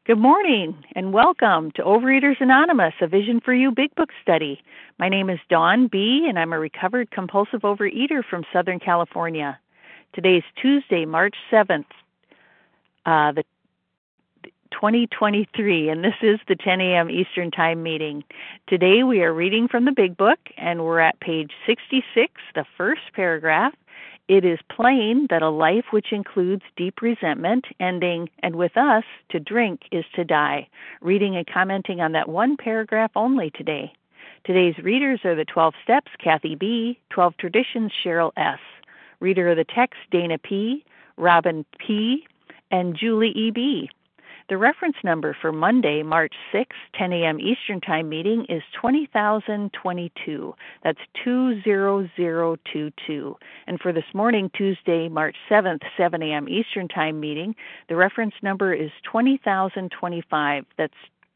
Good morning and welcome to Overeaters Anonymous, a Vision for You Big Book study. My name is Dawn B., and I'm a recovered compulsive overeater from Southern California. Today is Tuesday, March 7th, the 2023, and this is the 10 a.m. Eastern Time meeting. Today we are reading from the Big Book, and we're at page 66, the first paragraph. It is plain that a life which includes deep resentment, ending, and with us, to drink is to die. Reading and commenting on that one paragraph only today. Today's readers are the 12 Steps, Kathy B., 12 Traditions, Cheryl S., reader of the text, Dana P., Robin P., and Julie E.B. The reference number for Monday, March 6, 10 a.m. Eastern Time meeting is 20,022. That's 20022. And for this morning, Tuesday, March 7th, 7 a.m. Eastern Time meeting, the reference number is 20,025. That's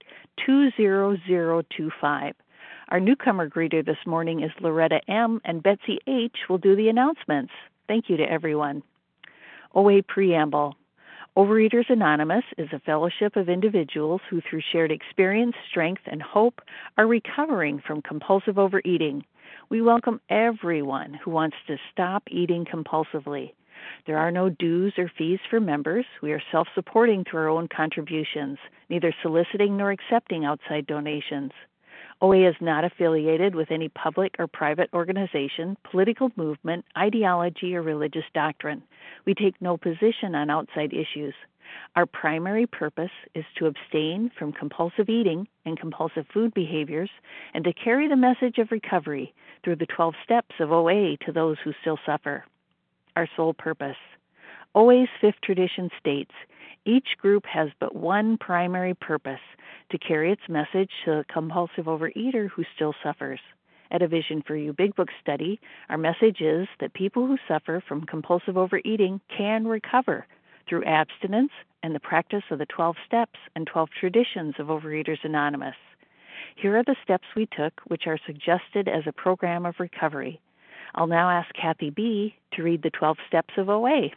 20025. Our newcomer greeter this morning is Loretta M., and Betsy H. will do the announcements. Thank you to everyone. OA Preamble. Overeaters Anonymous is a fellowship of individuals who, through shared experience, strength, and hope, are recovering from compulsive overeating. We welcome everyone who wants to stop eating compulsively. There are no dues or fees for members. We are self-supporting through our own contributions, neither soliciting nor accepting outside donations. OA is not affiliated with any public or private organization, political movement, ideology, or religious doctrine. We take no position on outside issues. Our primary purpose is to abstain from compulsive eating and compulsive food behaviors and to carry the message of recovery through the 12 steps of OA to those who still suffer. Our sole purpose. OA's fifth tradition states, each group has but one primary purpose, to carry its message to the compulsive overeater who still suffers. At a Vision for You Big Book study, our message is that people who suffer from compulsive overeating can recover through abstinence and the practice of the 12 steps and 12 traditions of Overeaters Anonymous. Here are the steps we took, which are suggested as a program of recovery. I'll now ask Kathy B. to read the 12 steps of OA.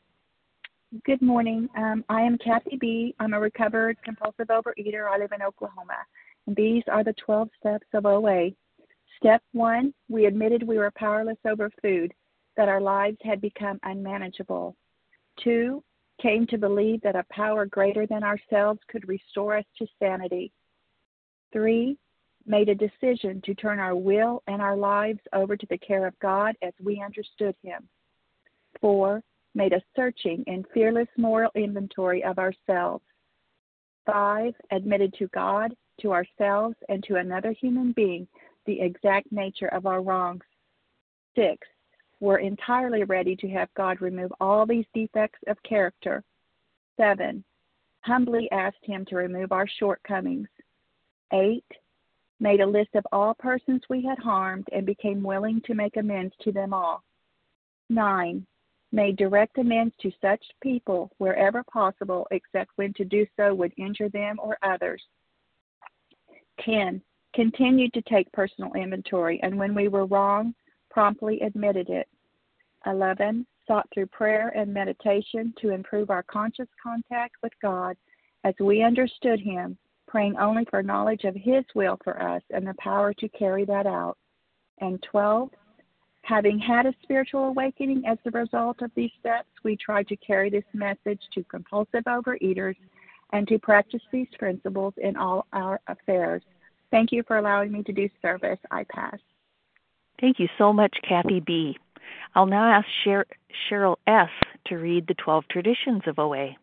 Good morning. I am Kathy B. I'm a recovered compulsive overeater. I live in Oklahoma. And these are the 12 steps of OA. Step 1, we admitted we were powerless over food, that our lives had become unmanageable. 2, came to believe that a power greater than ourselves could restore us to sanity. 3, made a decision to turn our will and our lives over to the care of God as we understood Him. 4, made a searching and fearless moral inventory of ourselves. 5, admitted to God, to ourselves, and to another human being the exact nature of our wrongs. 6, were entirely ready to have God remove all these defects of character. 7, humbly asked Him to remove our shortcomings. 8, made a list of all persons we had harmed and became willing to make amends to them all. 9, made direct amends to such people wherever possible, except when to do so would injure them or others. 10, continued to take personal inventory, and when we were wrong, promptly admitted it. 11, sought through prayer and meditation to improve our conscious contact with God as we understood Him, praying only for knowledge of His will for us and the power to carry that out. And 12, having had a spiritual awakening as the result of these steps, we try to carry this message to compulsive overeaters and to practice these principles in all our affairs. Thank you for allowing me to do service. I pass. Thank you so much, Kathy B. I'll now ask Cheryl S. to read the 12 traditions of OA.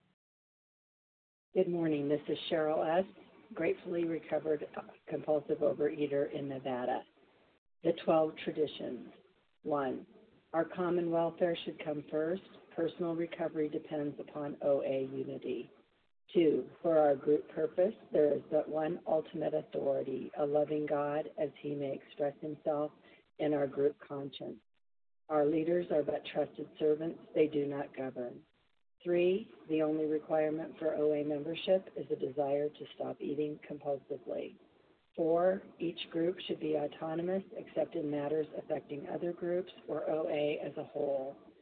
Good morning. This is Cheryl S., gratefully recovered compulsive overeater in Nevada. The 12 traditions. 1, our common welfare should come first. Personal recovery depends upon OA unity. 2, for our group purpose, there is but one ultimate authority, a loving God as He may express Himself in our group conscience. Our leaders are but trusted servants. They do not govern. 3, the only requirement for OA membership is a desire to stop eating compulsively. 4, each group should be autonomous except in matters affecting other groups or OA as a whole.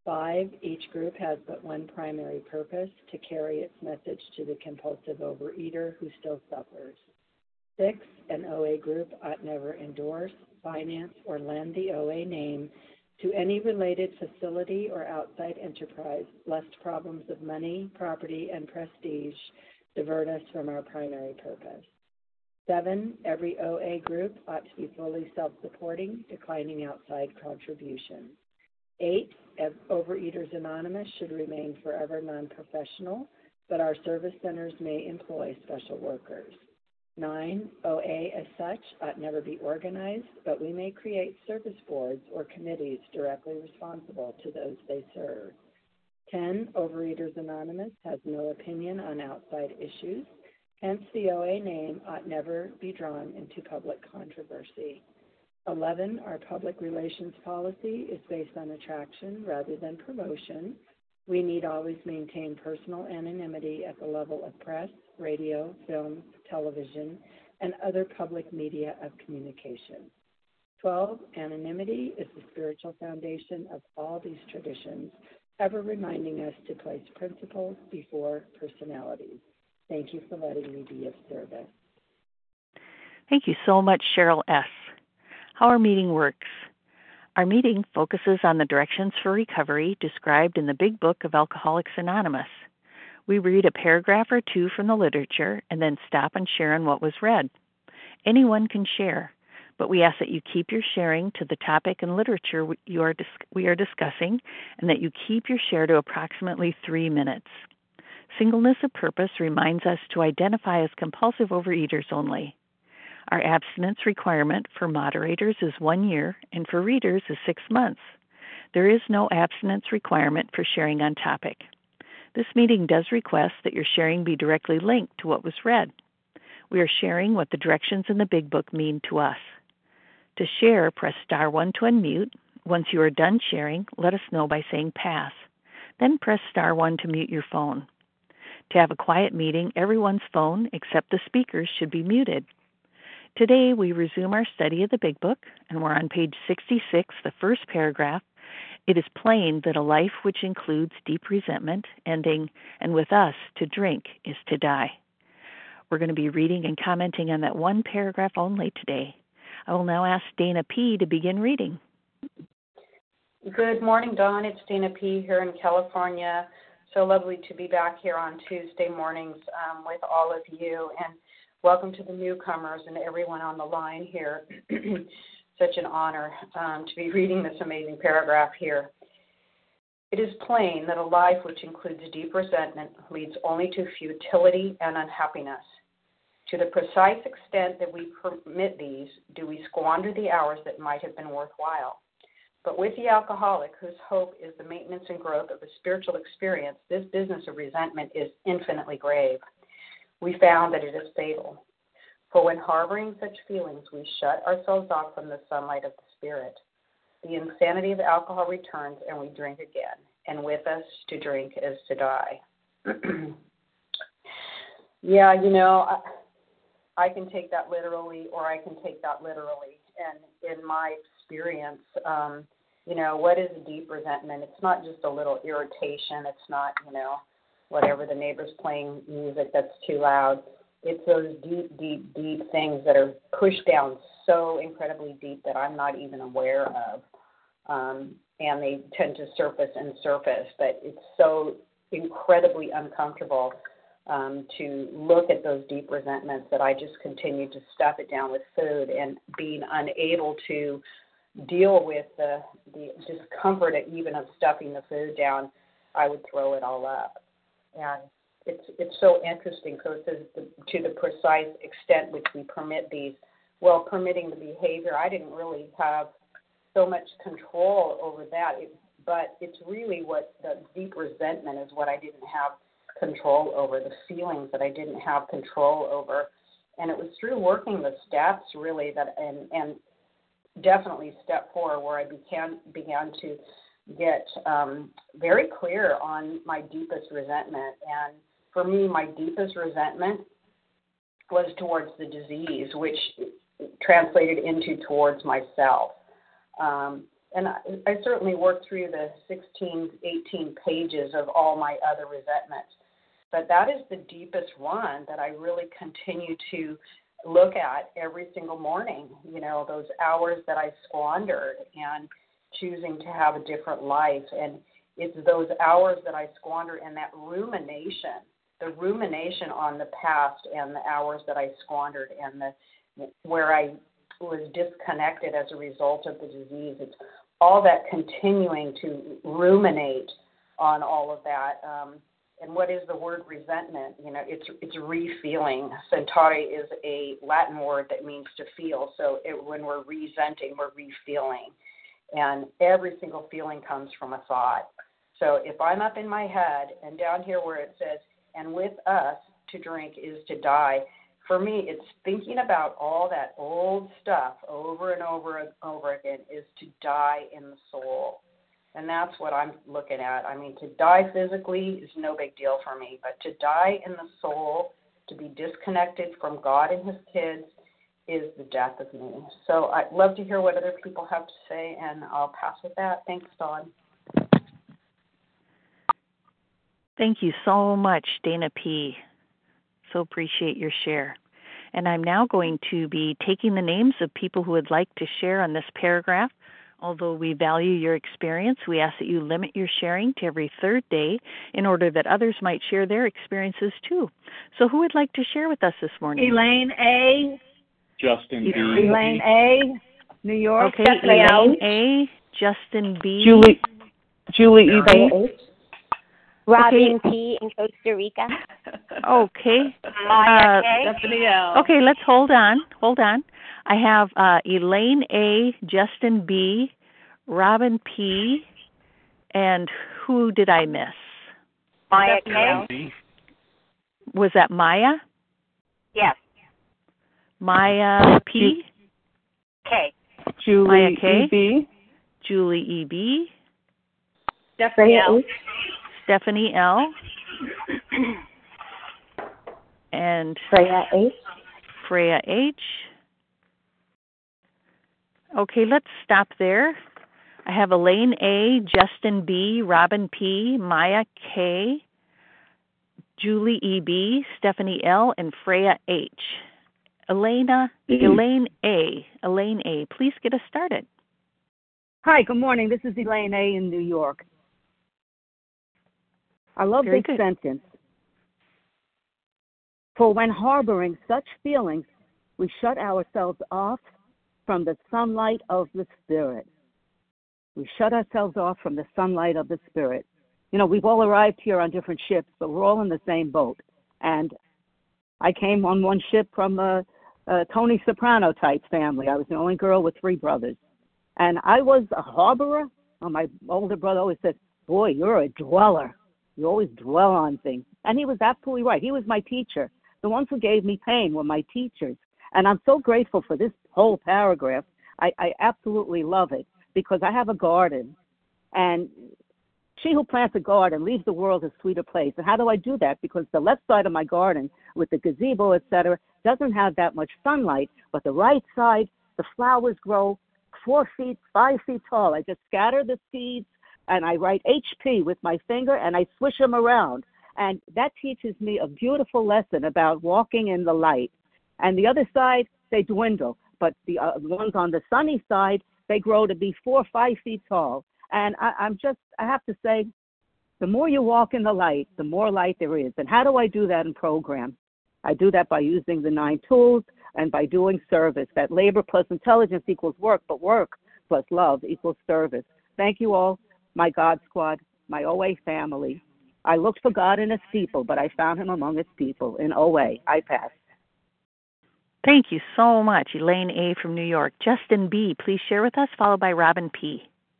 5, each group has but one primary purpose, to carry its message to the compulsive overeater who still suffers. 6, an OA group ought never endorse, finance, or lend the OA name to any related facility or outside enterprise, lest problems of money, property, and prestige divert us from our primary purpose. 7, every OA group ought to be fully self-supporting, declining outside contributions. 8, Overeaters Anonymous should remain forever non-professional, but our service centers may employ special workers. 9, OA as such ought never be organized, but we may create service boards or committees directly responsible to those they serve. 10, Overeaters Anonymous has no opinion on outside issues, hence the OA name ought never be drawn into public controversy. 11, our public relations policy is based on attraction rather than promotion. We need always maintain personal anonymity at the level of press, radio, film, television, and other public media of communication. 12, anonymity is the spiritual foundation of all these traditions, ever reminding us to place principles before personalities. Thank you for letting me be of service. Thank you so much, Cheryl S. How our meeting works. Our meeting focuses on the directions for recovery described in the Big Book of Alcoholics Anonymous. We read a paragraph or two from the literature and then stop and share on what was read. Anyone can share, but we ask that you keep your sharing to the topic and literature we are discussing, and that you keep your share to approximately 3 minutes. Singleness of purpose reminds us to identify as compulsive overeaters only. Our abstinence requirement for moderators is 1 year, and for readers is 6 months. There is no abstinence requirement for sharing on topic. This meeting does request that your sharing be directly linked to what was read. We are sharing what the directions in the Big Book mean to us. To share, press star 1 to unmute. Once you are done sharing, let us know by saying pass. Then press star 1 to mute your phone. To have a quiet meeting, everyone's phone except the speaker's should be muted. Today, we resume our study of the Big Book, and we're on page 66, the first paragraph. It is plain that a life which includes deep resentment, ending, and with us, to drink is to die. We're going to be reading and commenting on that one paragraph only today. I will now ask Dana P. to begin reading. Good morning, Dawn. It's Dana P. here in California. So lovely to be back here on Tuesday mornings with all of you. And welcome to the newcomers and everyone on the line here. Such an honor to be reading this amazing paragraph here. It is plain that a life which includes deep resentment leads only to futility and unhappiness. To the precise extent that we permit these, do we squander the hours that might have been worthwhile. But with the alcoholic, whose hope is the maintenance and growth of a spiritual experience, this business of resentment is infinitely grave. We found that it is fatal. For when harboring such feelings, we shut ourselves off from the sunlight of the Spirit. The insanity of alcohol returns, and we drink again. And with us, to drink is to die. Yeah, I can take that literally, or I can take that literally. And in my experience, what is deep resentment? It's not just a little irritation. It's not, whatever the neighbor's playing music that's too loud. It's those deep, deep, deep things that are pushed down so incredibly deep that I'm not even aware of. And they tend to surface, but it's so incredibly uncomfortable to look at those deep resentments that I just continue to stuff it down with food, and being unable to deal with the discomfort even of stuffing the food down, I would throw it all up. And it's so interesting. So it says to the precise extent which we permit these. Well, permitting the behavior, I didn't really have so much control over that. But it's really what the deep resentment is what I didn't have control over, the feelings that I didn't have control over. And it was through working the steps really that, and definitely step 4, where I began to get very clear on my deepest resentment. And for me, my deepest resentment was towards the disease, which translated into towards myself. And I certainly worked through the 16, 18 pages of all my other resentments. But that is the deepest one that I really continue to look at every single morning, you know, those hours that I squandered and choosing to have a different life. And it's those hours that I squandered and that rumination, the rumination on the past and the hours that I squandered and where I was disconnected as a result of the disease. It's all that continuing to ruminate on all of that. And what is the word resentment? You know, it's re-feeling. Sentare is a Latin word that means to feel. So when we're resenting, we're re-feeling. And every single feeling comes from a thought. So if I'm up in my head and down here where it says, and with us to drink is to die, for me, it's thinking about all that old stuff over and over and over again is to die in the soul. And that's what I'm looking at. I mean, to die physically is no big deal for me, but to die in the soul, to be disconnected from God and his kids, is the death of me. So I'd love to hear what other people have to say, and I'll pass with that. Thanks, Dawn. Thank you so much, Dana P. So appreciate your share. And I'm now going to be taking the names of people who would like to share on this paragraph. Although we value your experience, we ask that you limit your sharing to every third day in order that others might share their experiences too. So who would like to share with us this morning? Elaine A. Justin B. Elaine A. New York. Okay, Elaine A. Justin B. Julie E. B. Robin P. in Costa Rica. Okay. Stephanie L. Okay, let's hold on. I have Elaine A., Justin B., Robin P., and who did I miss? Maya K. Was that Maya? Yes. Maya P. K. Julie Maya K. E. B. Julie E. B. Stephanie L. Stephanie L. And Freya H. Freya H. Okay, let's stop there. I have Elaine A., Justin B., Robin P., Maya K., Julie E. B., Stephanie L., and Freya H. Elaine A., please get us started. Hi, good morning. This is Elaine A. in New York. I love Very this good. sentence. For when harboring such feelings, we shut ourselves off from the sunlight of the Spirit. We shut ourselves off from the sunlight of the Spirit. You know, we've all arrived here on different ships, but we're all in the same boat. And I came on one ship from a Tony Soprano type family. I was the only girl with 3 brothers. And I was a harborer. My older brother always said, boy, you're a dweller. You always dwell on things. And he was absolutely right. He was my teacher. The ones who gave me pain were my teachers. And I'm so grateful for this whole paragraph. I absolutely love it because I have a garden. And she who plants a garden leaves the world a sweeter place. And how do I do that? Because the left side of my garden with the gazebo, etc., doesn't have that much sunlight. But the right side, the flowers grow 4 feet, 5 feet tall. I just scatter the seeds and I write HP with my finger and I swish them around. And that teaches me a beautiful lesson about walking in the light. And the other side, they dwindle. But the ones on the sunny side, they grow to be 4 or 5 feet tall. And I have to say, the more you walk in the light, the more light there is. And how do I do that in program? I do that by using the 9 tools and by doing service. That labor plus intelligence equals work, but work plus love equals service. Thank you all, my God Squad, my OA family. I looked for God in his people, but I found him among his people. In OA, I pass. Thank you so much, Elaine A. from New York. Justin B., please share with us, followed by Robin P.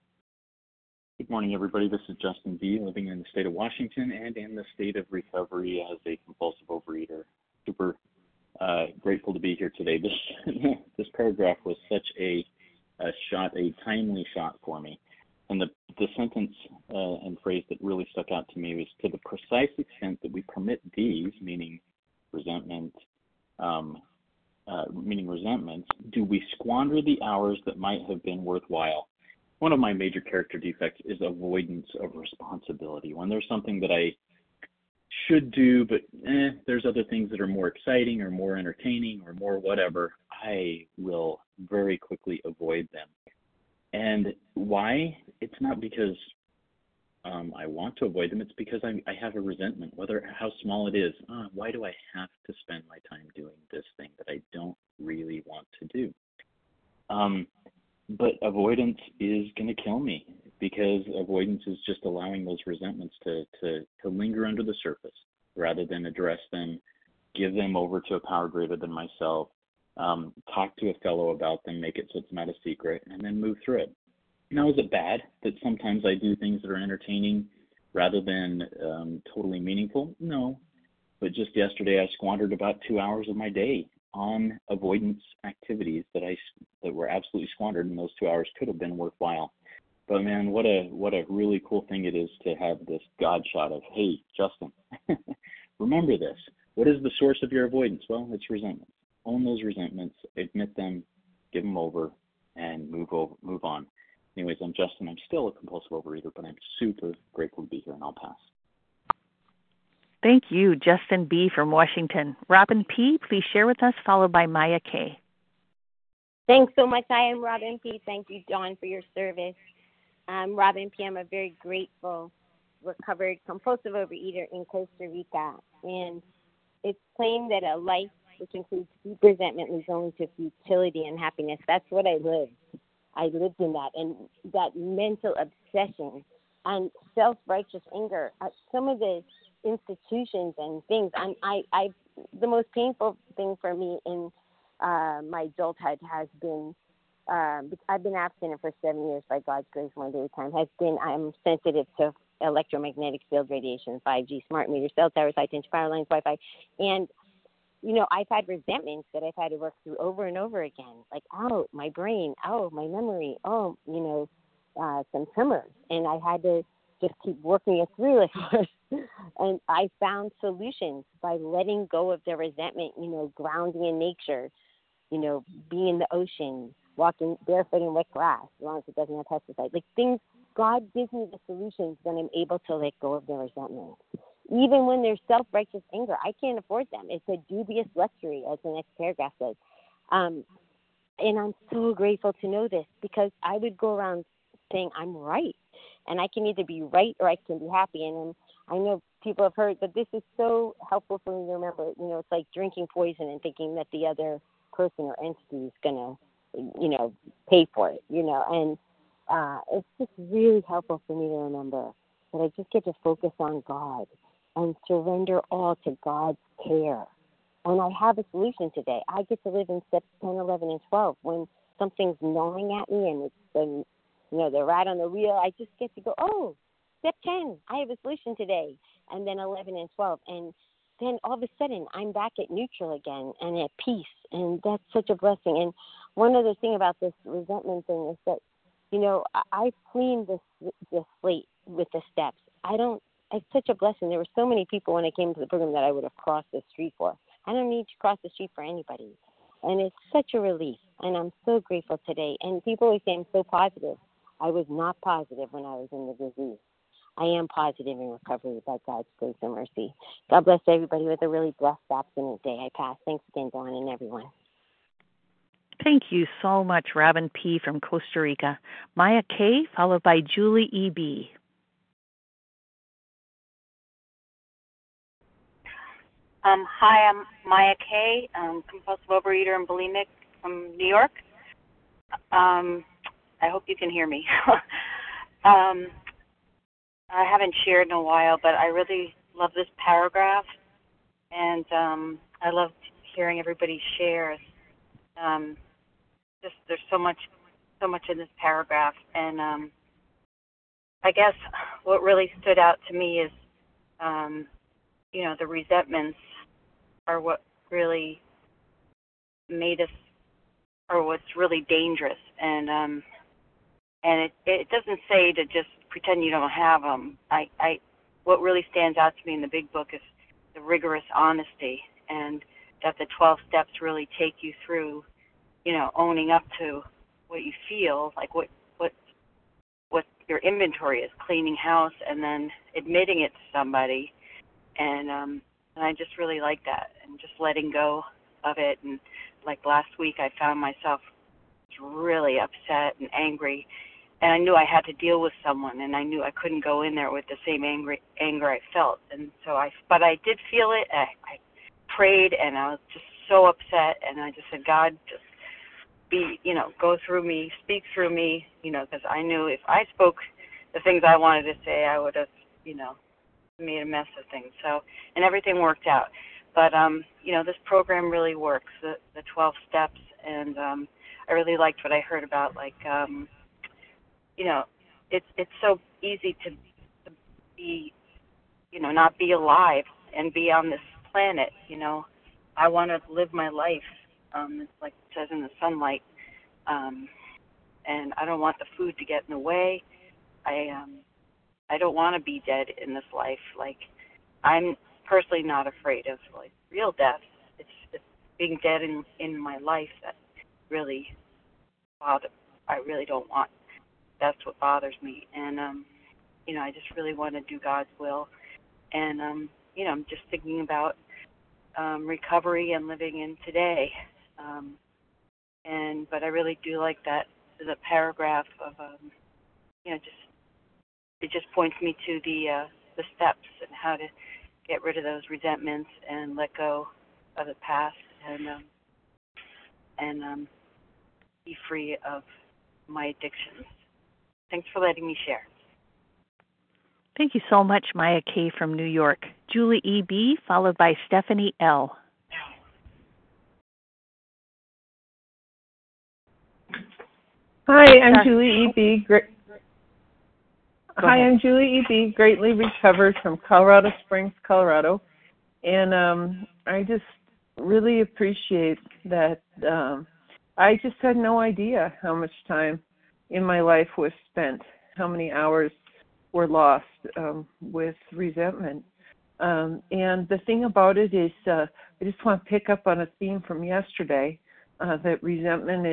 Good morning, everybody. This is Justin B., living in the state of Washington and in the state of recovery as a compulsive overeater. Super grateful to be here today. This paragraph was such a timely shot for me. And the sentence and phrase that really stuck out to me was, to the precise extent that we permit these, meaning resentment, do we squander the hours that might have been worthwhile? one of my major character defects is avoidance of responsibility. When there's something that I should do, but there's other things that are more exciting or more entertaining or more whatever, I will very quickly avoid them. And why? It's not because I want to avoid them. It's because I have a resentment, how small it is. Why do I have to spend my time doing this thing that I don't really want to do? But avoidance is going to kill me, because avoidance is just allowing those resentments to linger under the surface rather than address them, give them over to a power greater than myself, talk to a fellow about them, make it so it's not a secret, and then move through it. Now, is it bad that sometimes I do things that are entertaining rather than totally meaningful? No. But just yesterday, I squandered about 2 hours of my day on avoidance activities that were absolutely squandered, and those 2 hours could have been worthwhile. But man, what a really cool thing it is to have this God shot of, hey, Justin, remember this. What is the source of your avoidance? Well, it's resentment. Own those resentments, admit them, give them over, and move on. Anyways, I'm Justin. I'm still a compulsive overeater, but I'm super grateful to be here, and I'll pass. Thank you, Justin B. from Washington. Robin P., please share with us, followed by Maya K. Thanks so much. I am Robin P. Thank you, Dawn, for your service. I'm Robin P. I'm a very grateful, recovered compulsive overeater in Costa Rica. And it's plain that a life which includes deep resentment leads only to futility and happiness. That's what I lived. I lived in that. And that mental obsession and self-righteous anger at some of the institutions and things. The most painful thing for me in my adulthood has been, I've been abstinent for 7 years by God's grace, one day at a time, has been I'm sensitive to electromagnetic field radiation, 5G, smart meters, cell towers, high-tension power lines, Wi-Fi. And, I've had resentments that I've had to work through over and over again, like, my brain, my memory, some tremors. And I had to just keep working it through. And I found solutions by letting go of the resentment, grounding in nature, being in the ocean, walking barefoot in wet grass, as long as it doesn't have pesticides. Like things, God gives me the solutions when I'm able to let go of the resentment. Even when there's self-righteous anger, I can't afford them. It's a dubious luxury, as the next paragraph says. And I'm so grateful to know this, because I would go around saying I'm right. And I can either be right or I can be happy. And I know people have heard, but this is so helpful for me to remember. It's like drinking poison and thinking that the other person or entity is going to, pay for it, And it's just really helpful for me to remember that I just get to focus on God and surrender all to God's care. And I have a solution today. I get to live in steps 10, 11, and 12. When something's gnawing at me and it's the rat on the wheel, I just get to go, step 10, I have a solution today. And then 11 and 12. And then all of a sudden, I'm back at neutral again and at peace. And that's such a blessing. And one other thing about this resentment thing is that, I cleaned this slate with the steps. It's such a blessing. There were so many people when I came to the program that I would have crossed the street for. I don't need to cross the street for anybody. And it's such a relief. And I'm so grateful today. And people always say I'm so positive. I was not positive when I was in the disease. I am positive in recovery by God's grace and mercy. God bless everybody with a really blessed abstinent day. I pass. Thanks again, Dawn, and everyone. Thank you so much, Robin P. from Costa Rica. Maya K., followed by Julie E.B. Hi, I'm Maya K., compulsive overeater and bulimic from New York. I hope you can hear me. I haven't shared in a while, but I really love this paragraph, and I love hearing everybody share. Just there's so much in this paragraph, and I guess what really stood out to me is, the resentments are what really made us, or what's really dangerous, and it doesn't say to just pretend you don't have them. What really stands out to me in the big book is the rigorous honesty, and that the 12 steps really take you through, owning up to what you feel, like what what your inventory is, cleaning house and then admitting it to somebody. And I just really like that, and just letting go of it. And like last week, I found myself really upset and angry, and I knew I had to deal with someone, and I knew I couldn't go in there with the same anger I felt. And so but I did feel it. I prayed, and I was just so upset, and I just said, God, just go through me, speak through me, because I knew if I spoke the things I wanted to say, I would have, made a mess of things. So, and everything worked out. But, this program really works, the 12 steps, and I really liked what I heard about, like, it's so easy to be, not be alive and be on this planet. I want to live my life, it's like it says in the sunlight, and I don't want the food to get in the way. I don't want to be dead in this life. Like, I'm personally not afraid of like real death. It's being dead in my life that really I really don't want. That's what bothers me. And I just really want to do God's will. And I'm just thinking about recovery and living in today. But I really do like that the paragraph of it just points me to the steps and how to get rid of those resentments and let go of the past and be free of my addictions. Thanks for letting me share. Thank you so much, Maya K. from New York. Julie E.B., followed by Stephanie L. Hi, I'm Julie E.B. I'm Julie E.B., greatly recovered from Colorado Springs, Colorado. And I just really appreciate that. I just had no idea how much time in my life was spent, how many hours were lost with resentment. And the thing about it is, I just want to pick up on a theme from yesterday, that resentment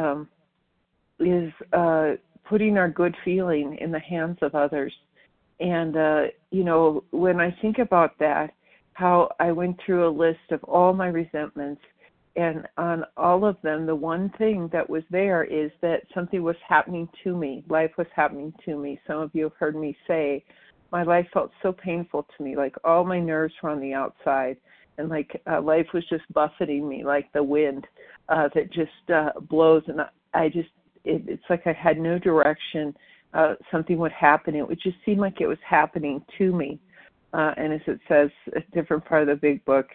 is putting our good feeling in the hands of others. And, when I think about that, how I went through a list of all my resentments, and on all of them, the one thing that was there is that something was happening to me. Life was happening to me. Some of you have heard me say, my life felt so painful to me, like all my nerves were on the outside, and like life was just buffeting me like the wind that just blows, and it's like I had no direction. Something would happen. It would just seem like it was happening to me. And as it says, a different part of the big book,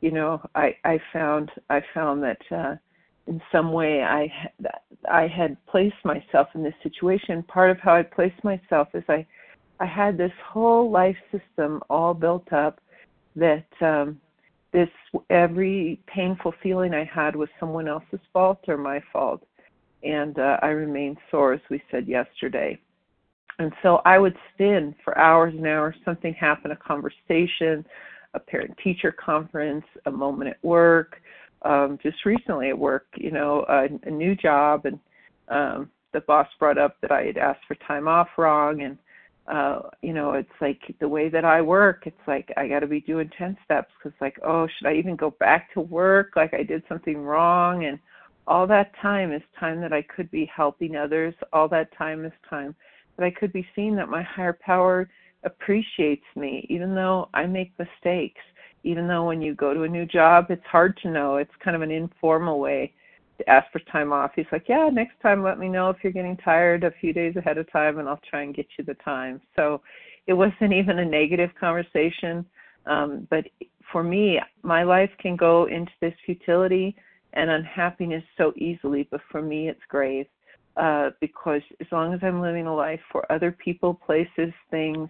I found that in some way I had placed myself in this situation. Part of how I placed myself is I had this whole life system all built up that this every painful feeling I had was someone else's fault or my fault. And I remained sore, as we said yesterday. And so I would spin for hours and hours. Something happened, a conversation, a parent-teacher conference, a moment at work, just recently at work, a new job, and the boss brought up that I had asked for time off wrong, and, it's like the way that I work, it's like I got to be doing 10 steps because, like, oh, should I even go back to work? Like I did something wrong, and all that time is time that I could be helping others. All that time is time that I could be seeing that my higher power appreciates me, even though I make mistakes, even though when you go to a new job, it's hard to know. It's kind of an informal way to ask for time off. He's like, yeah, next time let me know if you're getting tired a few days ahead of time, and I'll try and get you the time. So it wasn't even a negative conversation. But for me, my life can go into this futility and unhappiness so easily, but for me it's grave. Because as long as I'm living a life for other people, places, things,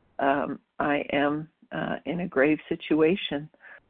I am in a grave situation.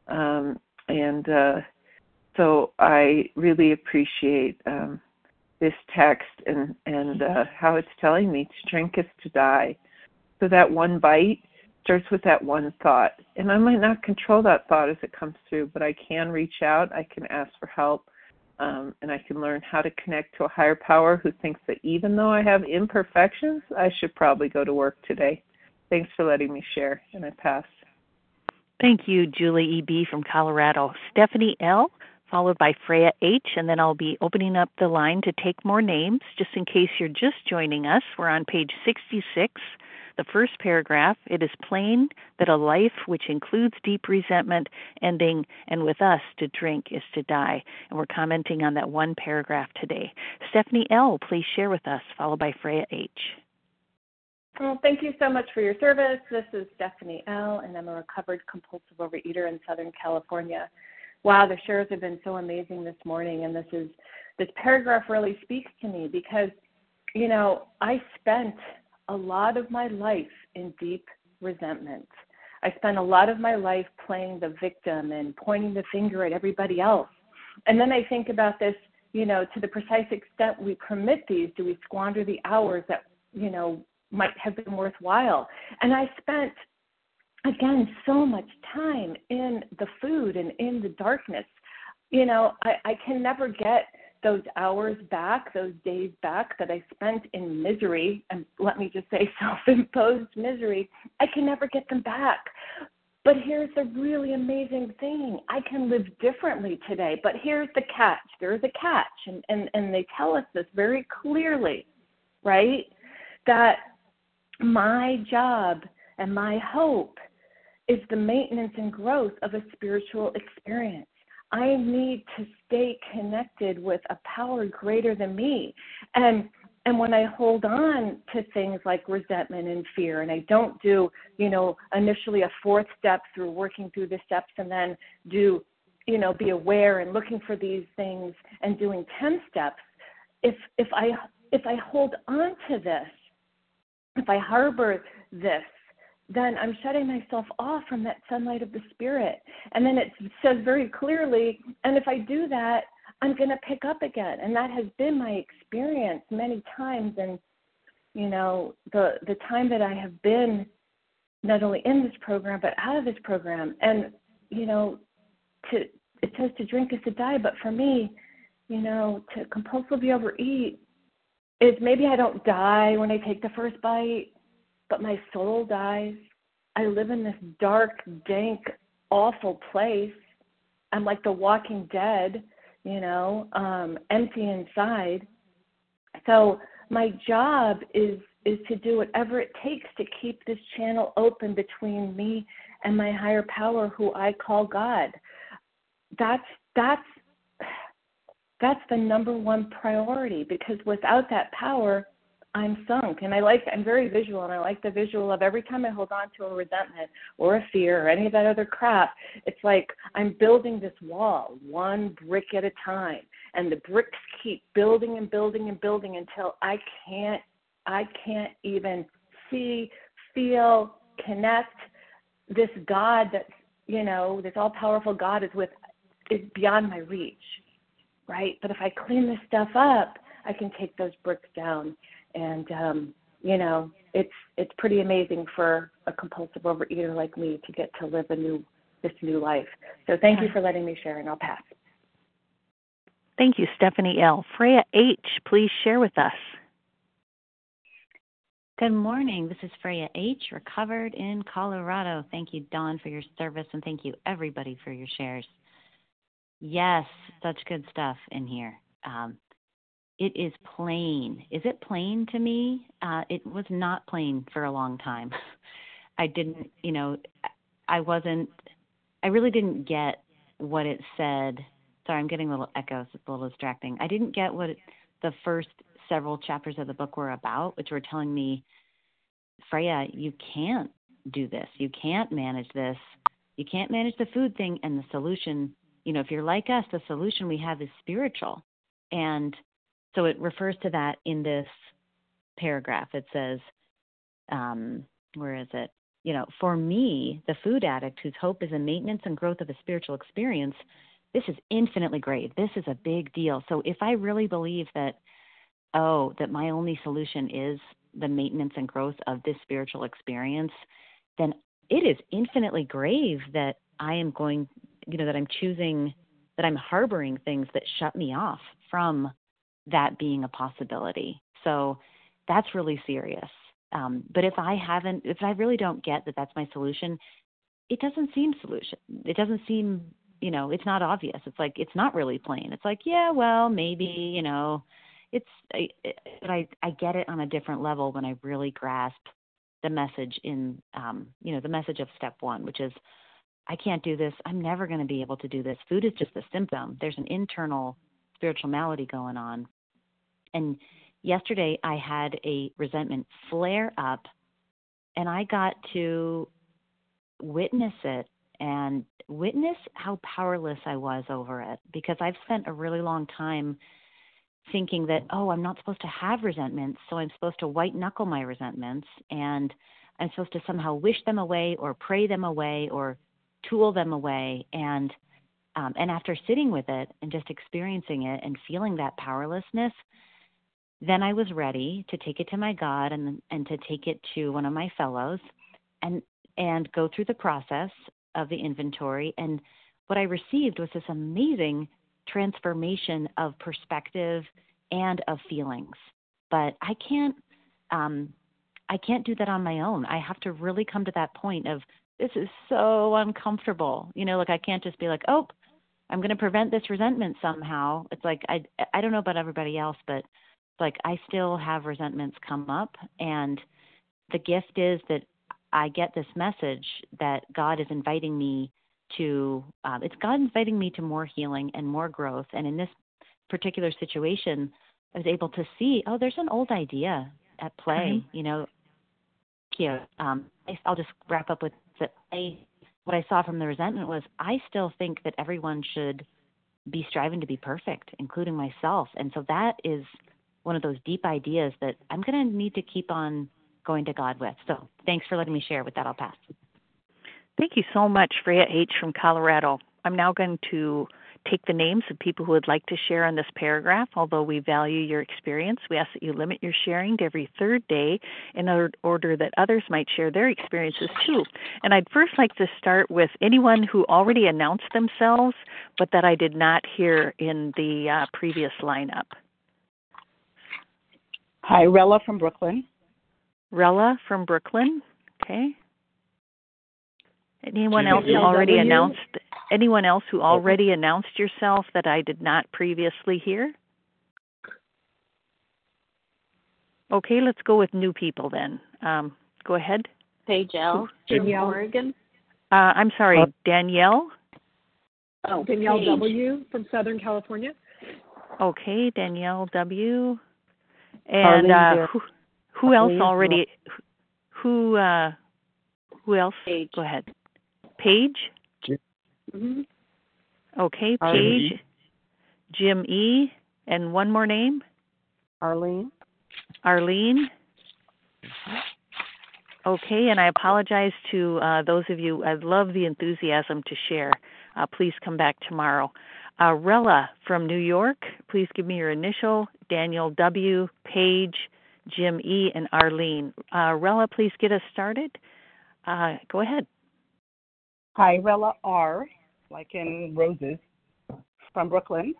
So I really appreciate this text and how it's telling me to drink is to die. So that one bite starts with that one thought. And I might not control that thought as it comes through, but I can reach out. I can ask for help. and I can learn how to connect to a higher power who thinks that even though I have imperfections, I should probably go to work today. Thanks for letting me share, and I pass. Thank you, Julie E.B. from Colorado. Stephanie L., followed by Freya H., and then I'll be opening up the line to take more names. Just in case you're just joining us, we're on page 66, the first paragraph. It is plain that a life which includes deep resentment ending, and with us to drink is to die. And we're commenting on that one paragraph today. Stephanie L., please share with us, followed by Freya H. Well, thank you so much for your service. This is Stephanie L., and I'm a recovered compulsive overeater in Southern California. Wow, the shares have been so amazing this morning, and this paragraph really speaks to me because, you know, I spent a lot of my life in deep resentment. I spent a lot of my life playing the victim and pointing the finger at everybody else. And then I think about this, you know, to the precise extent we permit these, do we squander the hours that, you know, might have been worthwhile? And I spent, again, so much time in the food and in the darkness. You know, I can never get those hours back, those days back that I spent in misery, and let me just say self-imposed misery. I can never get them back. But here's the really amazing thing. I can live differently today. But here's the catch. There's a catch. And they tell us this very clearly, right? That my job and my hope is the maintenance and growth of a spiritual experience. I need to stay connected with a power greater than me. And when I hold on to things like resentment and fear, and I don't do, you know, initially a fourth step through working through the steps and then do, you know, be aware and looking for these things and doing 10 steps, if I hold on to this, if I harbor this, then I'm shutting myself off from that sunlight of the Spirit. And then it says very clearly, and if I do that, I'm going to pick up again. And that has been my experience many times. And, you know, the time that I have been not only in this program, but out of this program. And, you know, it says to drink is to die. But for me, you know, to compulsively overeat is maybe I don't die when I take the first bite, but my soul dies. I live in this dark, dank, awful place. I'm like the Walking Dead, you know, empty inside. So my job is to do whatever it takes to keep this channel open between me and my higher power, who I call God. That's the number one priority, because without that power, I'm sunk. And I'm very visual, and I like the visual of every time I hold on to a resentment or a fear or any of that other crap, it's like I'm building this wall one brick at a time. And the bricks keep building and building and building until I can't even see, feel, connect. This God that's, you know, this all-powerful God is beyond my reach, right? But if I clean this stuff up, I can take those bricks down. And, you know, it's pretty amazing for a compulsive overeater like me to get to live this new life. So thank you for letting me share, and I'll pass. Thank you, Stephanie L. Freya H., please share with us. Good morning. This is Freya H., recovered in Colorado. Thank you, Dawn, for your service, and thank you, everybody, for your shares. Yes, such good stuff in here. It is plain. Is it plain to me? It was not plain for a long time. I didn't, you know, I really didn't get what it said. Sorry, I'm getting little echoes. It's a little distracting. I didn't get what the first several chapters of the book were about, which were telling me, Freya, you can't do this. You can't manage this. You can't manage the food thing, and the solution, you know, if you're like us, the solution we have is spiritual. And so it refers to that in this paragraph. It says, where is it? You know, for me, the food addict whose hope is the maintenance and growth of a spiritual experience, this is infinitely grave. This is a big deal. So if I really believe that my only solution is the maintenance and growth of this spiritual experience, then it is infinitely grave that I am going, you know, that I'm choosing that I'm harboring things that shut me off from that being a possibility. So that's really serious. But if I really don't get that that's my solution, it doesn't seem solution. It doesn't seem, it's not obvious. It's like, it's not really plain. It's like, yeah, well, maybe, but I get it on a different level when I really grasp the message in, the message of step one, which is, I can't do this. I'm never going to be able to do this. Food is just a symptom. There's an internal spiritual malady going on. And yesterday I had a resentment flare up, and I got to witness it and witness how powerless I was over it, because I've spent a really long time thinking that, I'm not supposed to have resentments, so I'm supposed to white knuckle my resentments, and I'm supposed to somehow wish them away or pray them away or tool them away. And after sitting with it and just experiencing it and feeling that powerlessness, then I was ready to take it to my God and to take it to one of my fellows and go through the process of the inventory. And what I received was this amazing transformation of perspective and of feelings. But I can't do that on my own. I have to really come to that point of, this is so uncomfortable. I can't just be like, I'm going to prevent this resentment somehow. It's like, I don't know about everybody else, but it's like I still have resentments come up. And the gift is that I get this message that God is inviting me to, it's God inviting me to more healing and more growth. And in this particular situation, I was able to see, there's an old idea at play, I'll just wrap up with that. What I saw from the resentment was, I still think that everyone should be striving to be perfect, including myself. And so that is one of those deep ideas that I'm going to need to keep on going to God with. So thanks for letting me share. With that, I'll pass. Thank you so much, Freya H. from Colorado. I'm now going to take the names of people who would like to share on this paragraph. Although we value your experience, we ask that you limit your sharing to every third day in order that others might share their experiences too. And I'd first like to start with anyone who already announced themselves, but that I did not hear in the previous lineup. Hi, Rella from Brooklyn. Rella from Brooklyn. Okay. Anyone else who already announced? Anyone else who already announced yourself that I did not previously hear? Okay, let's go with new people then. Go ahead. Paige L. from Oregon. I'm sorry, Danielle. Danielle Paige. W. from Southern California. Okay, Danielle W. And who else already? Who else? Paige. Go ahead. Paige? Mm-hmm. Okay, Arlene. Paige. Jim E. And one more name? Arlene. Arlene. Okay, and I apologize to those of you. I love the enthusiasm to share. Please come back tomorrow. Rella from New York, please give me your initial. Daniel W., Paige, Jim E., and Arlene. Rella, please get us started. Go ahead. Hi, Rella R., like in Roses, from Brooklyn.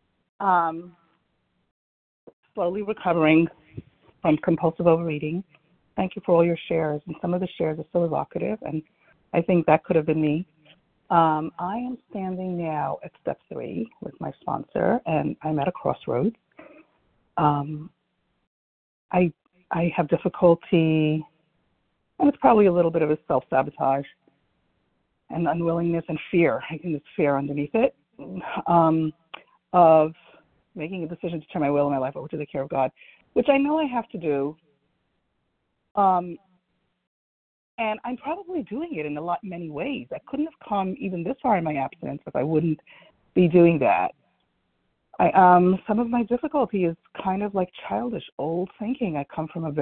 Slowly recovering from compulsive overeating. Thank you for all your shares, and some of the shares are so evocative, and I think that could have been me. I am standing now at step 3 with my sponsor, and I'm at a crossroads. I have difficulty, and it's probably a little bit of a self-sabotage and unwillingness and fear. I think there's fear underneath it, of making a decision to turn my will and my life over to the care of God, which I know I have to do. And I'm probably doing it in many ways. I couldn't have come even this far in my abstinence if I wouldn't be doing that. Some of my difficulty is kind of like childish, old thinking. I come from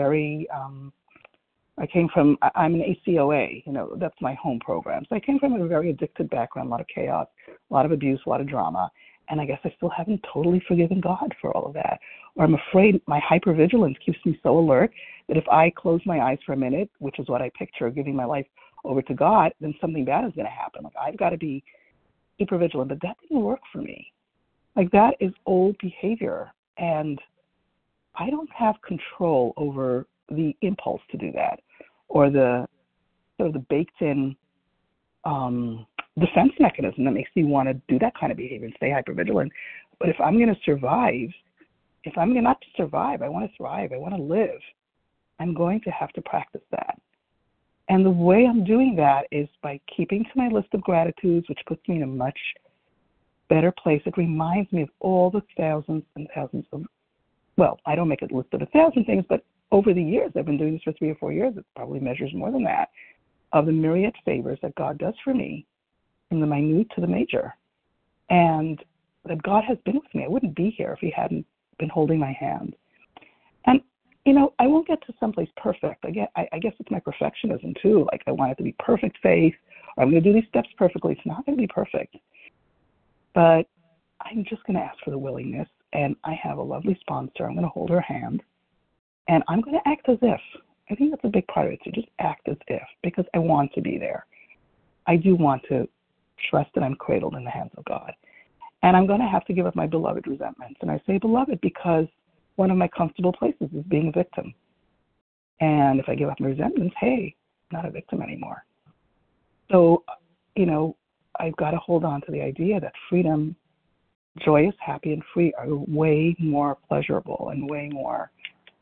I'm an ACOA, that's my home program. So I came from a very addicted background, a lot of chaos, a lot of abuse, a lot of drama. And I guess I still haven't totally forgiven God for all of that. Or I'm afraid my hypervigilance keeps me so alert that if I close my eyes for a minute, which is what I picture giving my life over to God, then something bad is going to happen. Like I've got to be hypervigilant, but that didn't work for me. Like, that is old behavior, and I don't have control over the impulse to do that, or the sort of the baked-in defense mechanism that makes me want to do that kind of behavior and stay hypervigilant. But if I'm going to survive, if I'm not to survive, I want to thrive, I want to live, I'm going to have to practice that. And the way I'm doing that is by keeping to my list of gratitudes, which puts me in a much better place. It reminds me of all the thousands and thousands of, well, I don't make a list of 1,000 things, but over the years, I've been doing this for 3 or 4 years, it probably measures more than that, of the myriad favors that God does for me, from the minute to the major. And that God has been with me. I wouldn't be here if he hadn't been holding my hand. And, you know, I won't get to someplace perfect. I guess it's my perfectionism, too. Like, I want it to be perfect faith, or I'm going to do these steps perfectly. It's not going to be perfect. But I'm just going to ask for the willingness, and I have a lovely sponsor. I'm going to hold her hand, and I'm going to act as if. I think that's a big part of it, to just act as if, because I want to be there. I do want to trust that I'm cradled in the hands of God. And I'm going to have to give up my beloved resentments. And I say beloved because one of my comfortable places is being a victim. And if I give up my resentments, hey, I'm not a victim anymore. So, you know, I've got to hold on to the idea that freedom, joyous, happy, and free are way more pleasurable and way more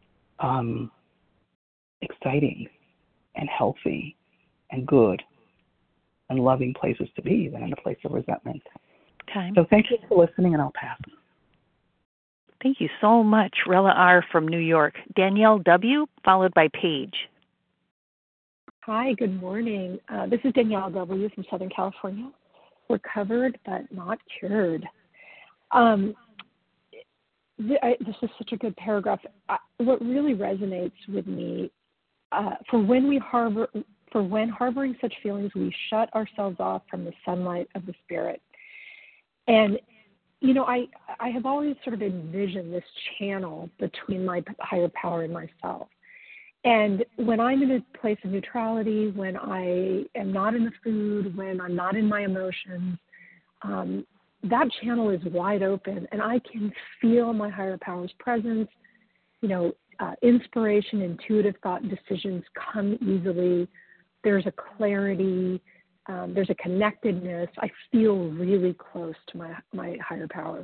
exciting and healthy and good and loving places to be than in a place of resentment. Time. So thank you for listening, and I'll pass. Thank you so much, Rella R. from New York. Danielle W., followed by Paige. Hi, good morning. This is Danielle W. from Southern California. Recovered but not cured. This is such a good paragraph. What really resonates with me, for when harboring such feelings, we shut ourselves off from the sunlight of the Spirit. And, you know, I have always sort of envisioned this channel between my higher power and myself. And when I'm in a place of neutrality, when I am not in the food, when I'm not in my emotions, that channel is wide open, and I can feel my higher power's presence. You know, inspiration, intuitive thought, decisions come easily. There's a clarity. There's a connectedness. I feel really close to my higher power.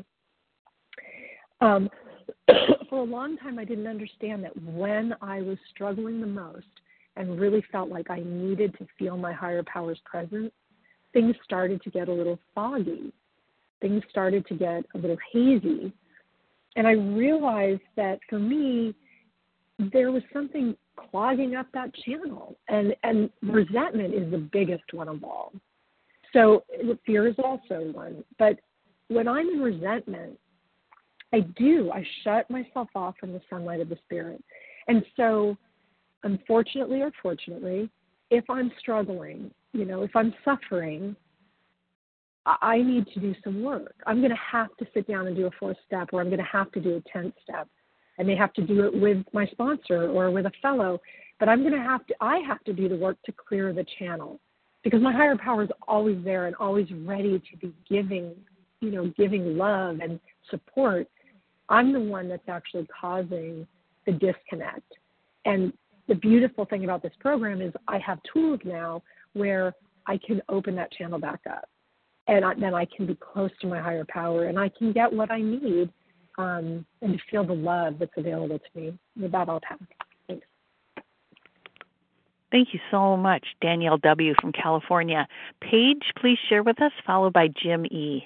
For a long time, I didn't understand that when I was struggling the most and really felt like I needed to feel my higher power's presence, things started to get a little foggy. Things started to get a little hazy. And I realized that for me, there was something clogging up that channel. And resentment is the biggest one of all. So fear is also one. But when I'm in resentment, I shut myself off from the sunlight of the Spirit. And so, unfortunately or fortunately, if I'm struggling, you know, if I'm suffering, I need to do some work. I'm going to have to sit down and do a 4th step, or I'm going to have to do a 10th step. I may have to do it with my sponsor or with a fellow, but I have to do the work to clear the channel, because my higher power is always there and always ready to be giving love and support. I'm the one that's actually causing the disconnect. And the beautiful thing about this program is I have tools now where I can open that channel back up. And then I can be close to my higher power, and I can get what I need and to feel the love that's available to me. With that, I'll pass. Thanks. Thank you so much, Danielle W. from California. Paige, please share with us, followed by Jim E.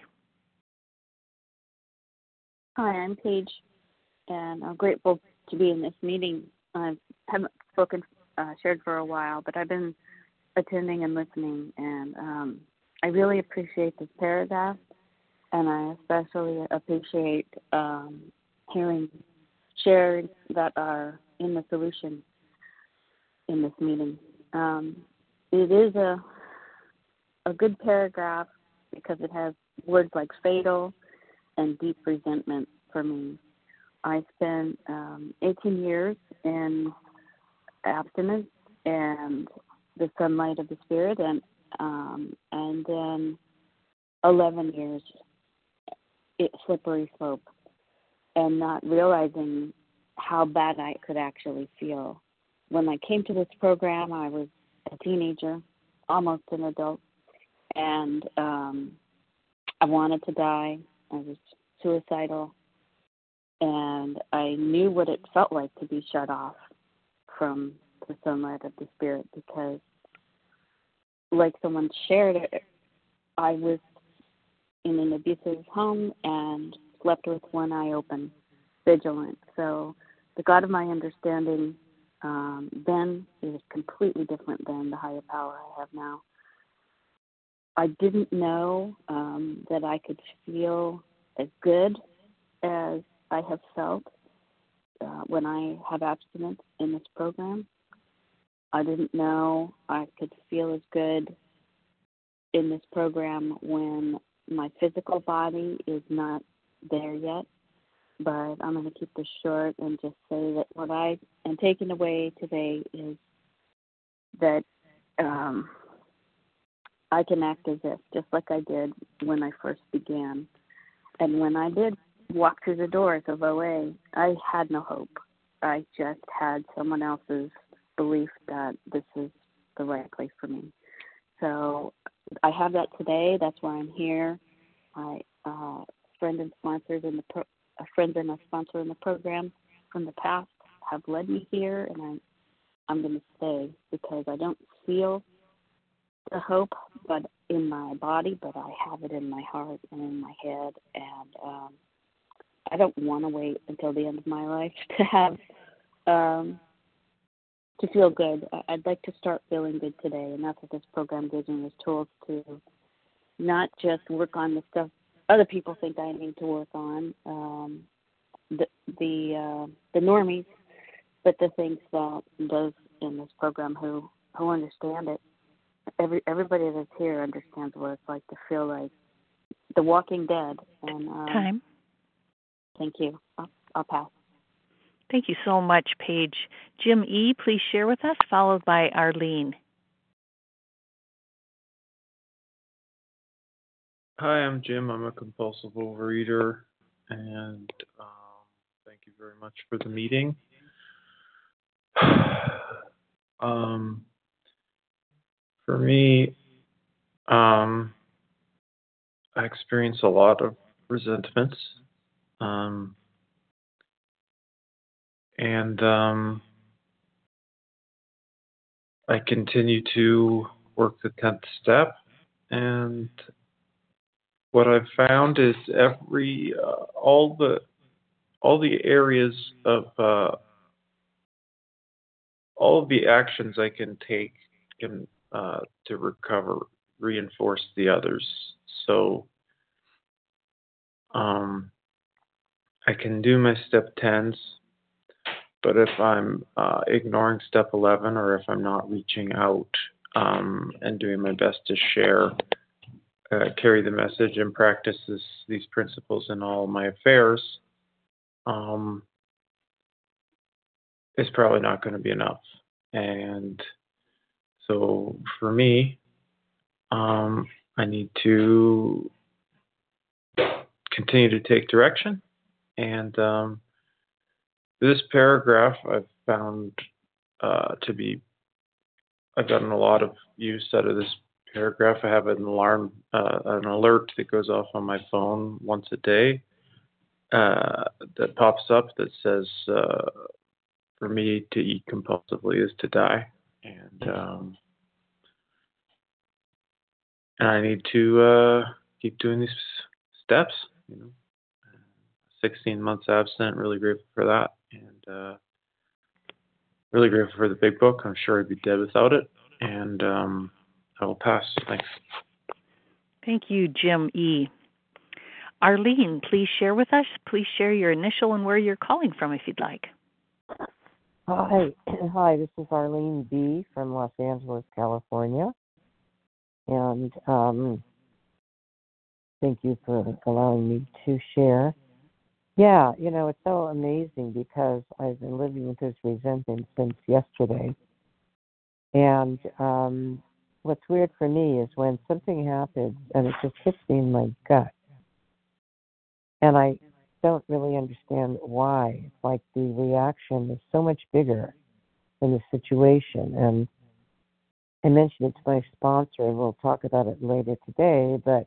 Hi, I'm Paige, and I'm grateful to be in this meeting. I haven't shared for a while, but I've been attending and listening, and I really appreciate this paragraph, and I especially appreciate hearing shares that are in the solution in this meeting. It is a good paragraph because it has words like fatal and deep resentment for me. I spent 18 years in abstinence and the sunlight of the Spirit, and then 11 years, slippery slope, and not realizing how bad I could actually feel. When I came to this program, I was a teenager, almost an adult, and I wanted to die. I was suicidal, and I knew what it felt like to be shut off from the sunlight of the Spirit, because, like someone shared, I was in an abusive home and slept with one eye open, vigilant. So the God of my understanding then is completely different than the higher power I have now. I didn't know that I could feel as good as I have felt when I have abstinence in this program. I didn't know I could feel as good in this program when my physical body is not there yet. But I'm going to keep this short and just say that what I am taking away today is that I can act as if, just like I did when I first began. And when I did walk through the doors of OA, I had no hope. I just had someone else's belief that this is the right place for me. So I have that today. That's why I'm here. A friend and a sponsor in the program from the past have led me here, and I'm going to stay because I don't feel the hope, but in my body, but I have it in my heart and in my head, and I don't want to wait until the end of my life to have to feel good. I'd like to start feeling good today, and that's what this program gives me, is tools to not just work on the stuff other people think I need to work on, the normies, but the things that those in this program who understand it. Everybody that's here understands what it's like to feel like the Walking Dead. And time. Thank you. I'll pass. Thank you so much, Paige. Jim E., please share with us, followed by Arlene. Hi, I'm Jim. I'm a compulsive overeater, and thank you very much for the meeting. For me, I experience a lot of resentments, and I continue to work the 10th step, and what I've found is all the areas of all of the actions I can take can to recover reinforce the others. So I can do my step 10s, but if I'm ignoring step 11, or if I'm not reaching out and doing my best to share, carry the message and practice these principles in all my affairs, it's probably not going to be enough. And so for me, I need to continue to take direction. And this paragraph I've found I've gotten a lot of use out of this paragraph. I have an alert that goes off on my phone once a day that pops up that says, for me to eat compulsively is to die. And I need to keep doing these steps. 16 months abstinent, really grateful for that. And really grateful for the big book. I'm sure I'd be dead without it. And I will pass. Thanks. Thank you, Jim E. Arlene, please share with us. Please share your initial and where you're calling from if you'd like. Hi, this is Arlene B. from Los Angeles, California. And thank you for allowing me to share. Yeah, it's so amazing because I've been living with this resentment since yesterday. And what's weird for me is when something happens and it just hits me in my gut, and I don't really understand why. It's like the reaction is so much bigger than the situation. And I mentioned it to my sponsor, and we'll talk about it later today, but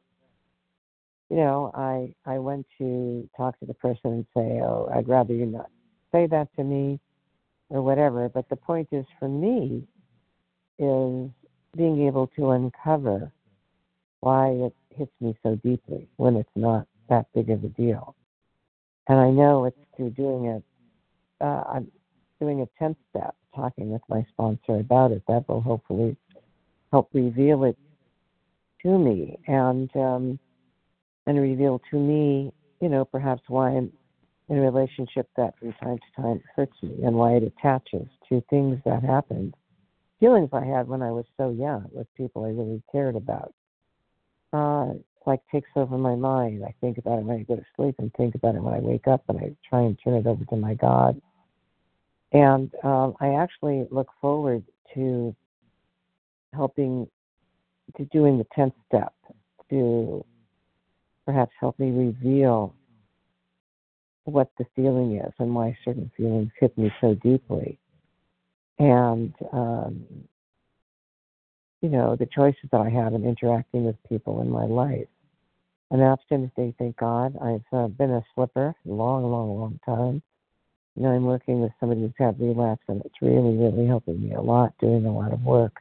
I went to talk to the person and say, oh, I'd rather you not say that to me or whatever. But the point is, for me, is being able to uncover why it hits me so deeply when it's not that big of a deal. And I know it's through doing it. I'm doing a 10th step, talking with my sponsor about it. That will hopefully help reveal it to me and reveal to me, perhaps why I'm in a relationship that from time to time hurts me and why it attaches to things that happened, feelings I had when I was so young with people I really cared about. Like takes over my mind. I think about it when I go to sleep and think about it when I wake up, and I try and turn it over to my God. And I actually look forward to doing the 10th step to perhaps help me reveal what the feeling is and why certain feelings hit me so deeply. And, the choices that I have in interacting with people in my life. I'm abstinent, thank God. I've been a slipper a long, long, long time. I'm working with somebody who's had relapse, and it's really, really helping me a lot, doing a lot of work.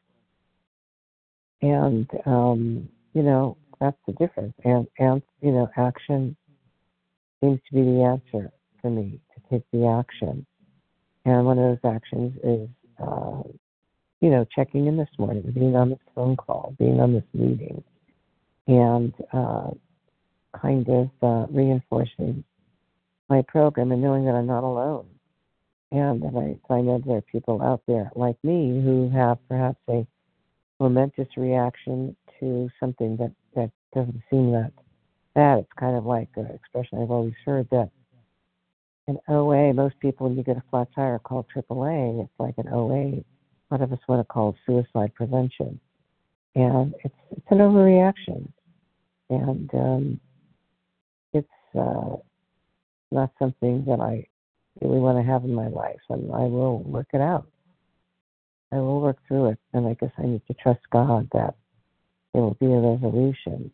And, that's the difference. And action seems to be the answer for me, to take the action. And one of those actions is, checking in this morning, being on this phone call, being on this meeting, and reinforcing my program and knowing that I'm not alone. And that I know there are people out there like me who have perhaps a momentous reaction to something that doesn't seem that bad. It's kind of like an expression I've always heard that in OA, most people, when you get a flat tire, are called AAA. It's like an OA. A lot of us want to call suicide prevention. And it's an overreaction. And it's not something that I really want to have in my life. And I will work it out. I will work through it. And I guess I need to trust God that there will be a resolution.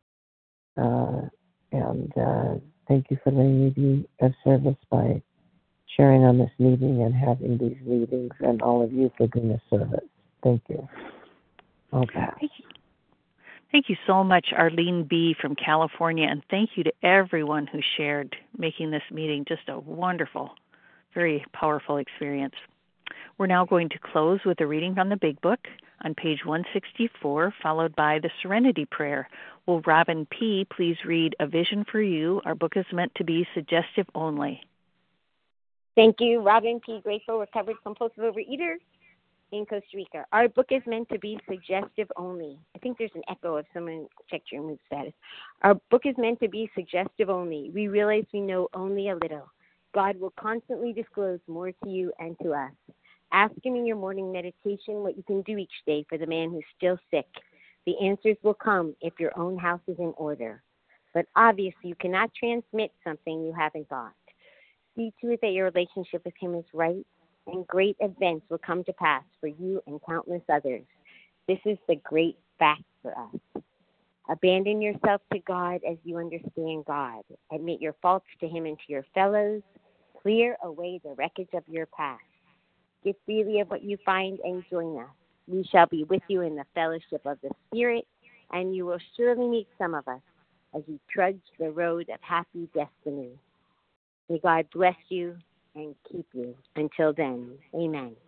Thank you for letting me be of service by sharing on this meeting and having these meetings, and all of you for doing this service. Thank you. Okay. Thank you so much, Arlene B. from California, and thank you to everyone who shared, making this meeting just a wonderful, very powerful experience. We're now going to close with a reading from the Big Book on page 164, followed by the Serenity Prayer. Will Robin P. please read A Vision for You? Our book is meant to be suggestive only. Thank you, Robin P. Grateful, recovered compulsive overeater in Costa Rica. Our book is meant to be suggestive only. I think there's an echo if someone checked your mood status. Our book is meant to be suggestive only. We realize we know only a little. God will constantly disclose more to you and to us. Ask Him in your morning meditation what you can do each day for the man who's still sick. The answers will come if your own house is in order. But obviously, you cannot transmit something you haven't got. See to it that your relationship with Him is right, and great events will come to pass for you and countless others. This is the great fact for us. Abandon yourself to God as you understand God. Admit your faults to Him and to your fellows. Clear away the wreckage of your past. Give freely of what you find and join us. We shall be with you in the fellowship of the Spirit, and you will surely meet some of us as you trudge the road of happy destiny. May God bless you and keep you. Until then, amen.